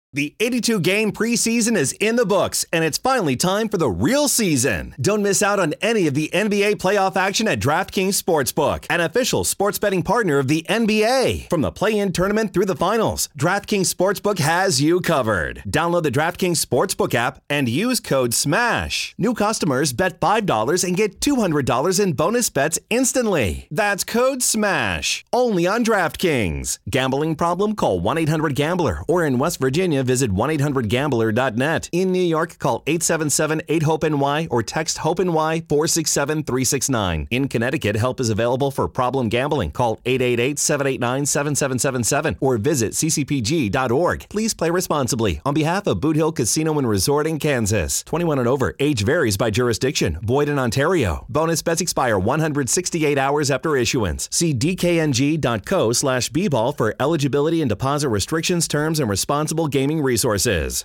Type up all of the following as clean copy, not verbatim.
The 82-game preseason is in the books, and it's finally time for the real season. Don't miss out on any of the NBA playoff action at DraftKings Sportsbook, an official sports betting partner of the NBA. From the play-in tournament through the finals, DraftKings Sportsbook has you covered. Download the DraftKings Sportsbook app and use code SMASH. New customers bet $5 and get $200 in bonus bets instantly. That's code SMASH. Only on DraftKings. Gambling problem? Call 1-800-GAMBLER. Or in West Virginia, visit 1-800-GAMBLER.net. In New York, call 877-8-HOPE-NY or text HOPE-NY 467-369. In Connecticut, help is available for problem gambling. Call 888-789-7777 or visit ccpg.org. Please play responsibly. On behalf of Boot Hill Casino and Resort in Kansas. 21 and over. Age varies by jurisdiction. Void in Ontario. Bonus bets expire 168 hours after issuance. See dkng.co/bball for eligibility and deposit restrictions, terms, and responsible gaming resources.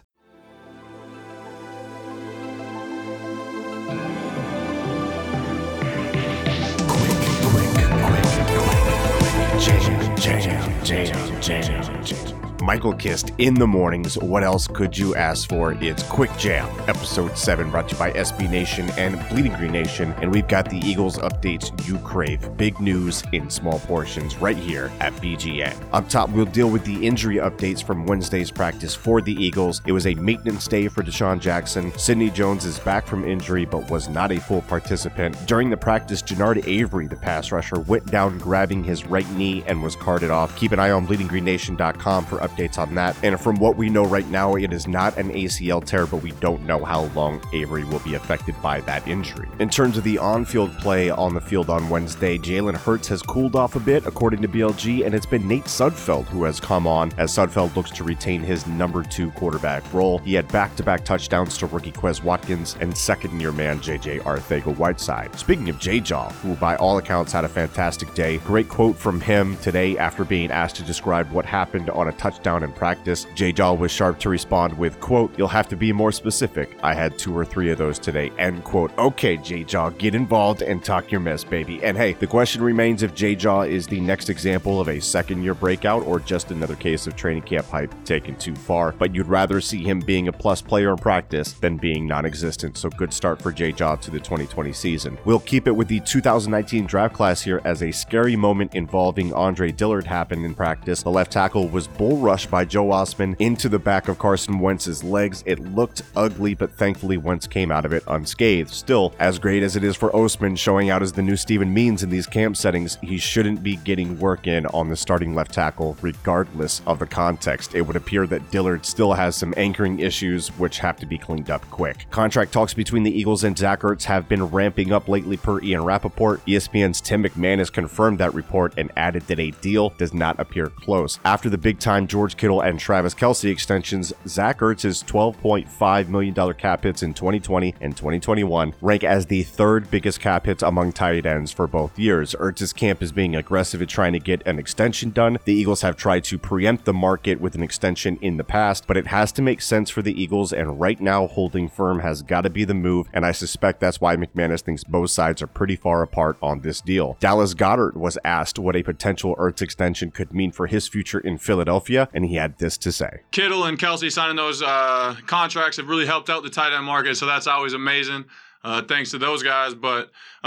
Jam. Michael Kist in the mornings. What else could you ask for? It's Quick Jam, episode 7, brought to you by SB Nation and Bleeding Green Nation. And we've got the Eagles updates you crave. Big news in small portions right here at BGN. Up top, we'll deal with the injury updates from Wednesday's practice for the Eagles. It was a maintenance day for Deshaun Jackson. Sidney Jones is back from injury, but was not a full participant. During the practice, Jannard Avery, the pass rusher, went down grabbing his right knee and was carted off. Keep an eye on bleedinggreennation.com for updates on that. And from what we know right now, it is not an ACL tear, but we don't know how long Avery will be affected by that injury. In terms of the on-field play on the field on Wednesday, Jalen Hurts has cooled off a bit, according to BLG, and it's been Nate Sudfeld who has come on as Sudfeld looks to retain his number 2 quarterback role. He had back-to-back touchdowns to rookie Quez Watkins and second-year man JJ Arcega-Whiteside. Speaking of J-Jaw, who by all accounts had a fantastic day, great quote from him today after being asked to describe what happened on a touchdown in practice. J-Jaw was sharp to respond with, quote, "You'll have to be more specific. I had 2 or 3 of those today," end quote. Okay, J-Jaw, get involved and talk your mess, baby. And hey, the question remains if J-Jaw is the next example of a second-year breakout or just another case of training camp hype taken too far. But you'd rather see him being a plus player in practice than being non-existent, so good start for J-Jaw to the 2020 season. We'll keep it with the 2019 draft class here as a scary moment involving Andre Dillard happened in practice. The left tackle was bull rushed by Joe Osman into the back of Carson Wentz's legs. It looked ugly, but thankfully Wentz came out of it unscathed. Still, as great as it is for Osman showing out as the new Steven Means in these camp settings, he shouldn't be getting work in on the starting left tackle regardless of the context. It would appear that Dillard still has some anchoring issues which have to be cleaned up quick. Contract talks between the Eagles and Zach Ertz have been ramping up lately per Ian Rappaport. ESPN's Tim McManus confirmed that report and added that a deal does not appear close. After the big-time George Kittle and Travis Kelce extensions, Zach Ertz's $12.5 million cap hits in 2020 and 2021 rank as the 3rd biggest cap hits among tight ends for both years. Ertz's camp is being aggressive at trying to get an extension done. The Eagles have tried to preempt the market with an extension in the past, but it has to make sense for the Eagles, and right now holding firm has got to be the move, and I suspect that's why McManus thinks both sides are pretty far apart on this deal. Dallas Goedert was asked what a potential Ertz extension could mean for his future in Philadelphia, and he had this to say. Kittle and Kelce signing those contracts have really helped out the tight end market, so that's always amazing. Thanks to those guys. But,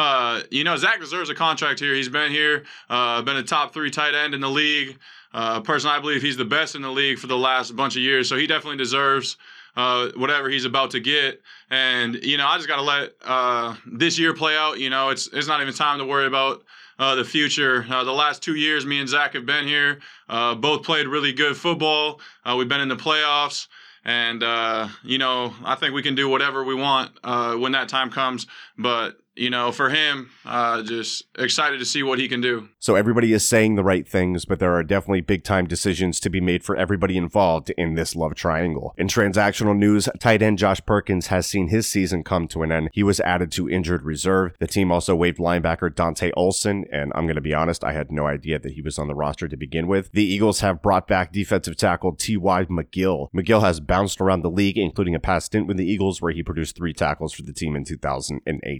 Zach deserves a contract here. He's been here, been a top 3 tight end in the league. Personally, I believe he's the best in the league for the last bunch of years, so he definitely deserves whatever he's about to get. And, I just got to let this year play out. It's not even time to worry about the future. The last 2 years, me and Zach have been here. Both played really good football. We've been in the playoffs. And, I think we can do whatever we want when that time comes. But, for him, just excited to see what he can do. So everybody is saying the right things, but there are definitely big-time decisions to be made for everybody involved in this love triangle. In transactional news, tight end Josh Perkins has seen his season come to an end. He was added to injured reserve. The team also waived linebacker Dante Olson, and I'm going to be honest, I had no idea that he was on the roster to begin with. The Eagles have brought back defensive tackle T.Y. McGill. McGill has bounced around the league, including a past stint with the Eagles where he produced 3 tackles for the team in 2018.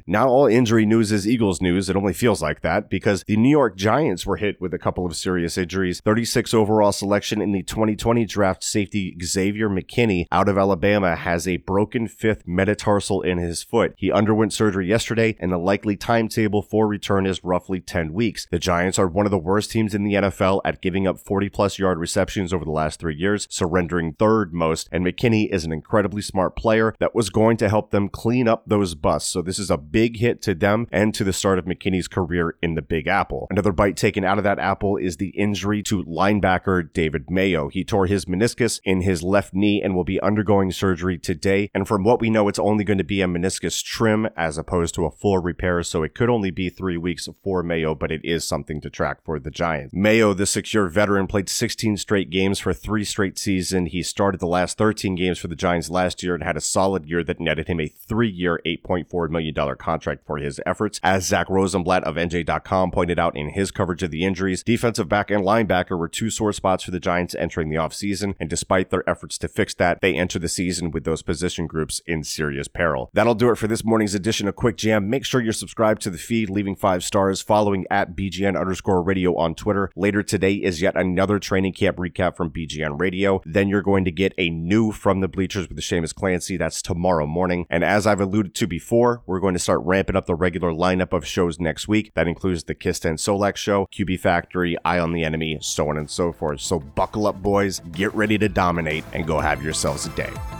not all injury news is Eagles news. It only feels like that because the New York Giants were hit with a couple of serious injuries. 36 overall selection in the 2020 draft safety Xavier McKinney out of Alabama has a broken fifth metatarsal in his foot. He underwent surgery yesterday, and the likely timetable for return is roughly 10 weeks. The Giants are one of the worst teams in the NFL at giving up 40-plus yard receptions over the last 3 years, surrendering third most, and McKinney is an incredibly smart player that was going to help them clean up those busts. So this is a big hit to them and to the start of McKinney's career in the Big Apple. Another bite taken out of that apple is the injury to linebacker David Mayo. He tore his meniscus in his left knee and will be undergoing surgery today. And from what we know, it's only going to be a meniscus trim as opposed to a full repair. So it could only be 3 weeks for Mayo, but it is something to track for the Giants. Mayo, the 6-year veteran, played 16 straight games for 3 straight seasons. He started the last 13 games for the Giants last year and had a solid year that netted him a 3-year, $8.4 million contract for his efforts. As Zach Rosenblatt of NJ.com pointed out in his coverage of the injuries, defensive back and linebacker were 2 sore spots for the Giants entering the offseason, and despite their efforts to fix that, they enter the season with those position groups in serious peril. That'll do it for this morning's edition of Quick Jam. Make sure you're subscribed to the feed, leaving 5 stars, following at BGN_radio on Twitter. Later today is yet another training camp recap from BGN Radio. Then you're going to get a new From the Bleachers with Seamus Clancy. That's tomorrow morning. And as I've alluded to before, we're going to start ramping up the regular lineup of shows next week. That includes the Kist and Solak Show, QB Factory, Eye on the Enemy, so on and so forth. So buckle up, boys, get ready to dominate, and go have yourselves a day.